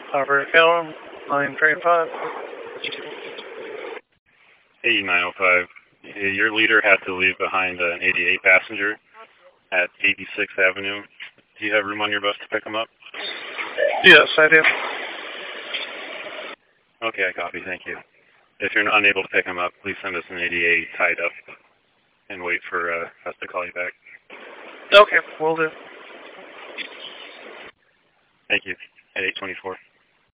Operator Callum, line train 5. 8905. Your leader had to leave behind an 88 passenger at 86th Avenue. Do you have room on your bus to pick him up? Yes, I do. Okay, I copy. Thank you. If you're unable to pick him up, please send us an 88 tied up and wait for us to call you back. Okay, will do. Thank you. At 824.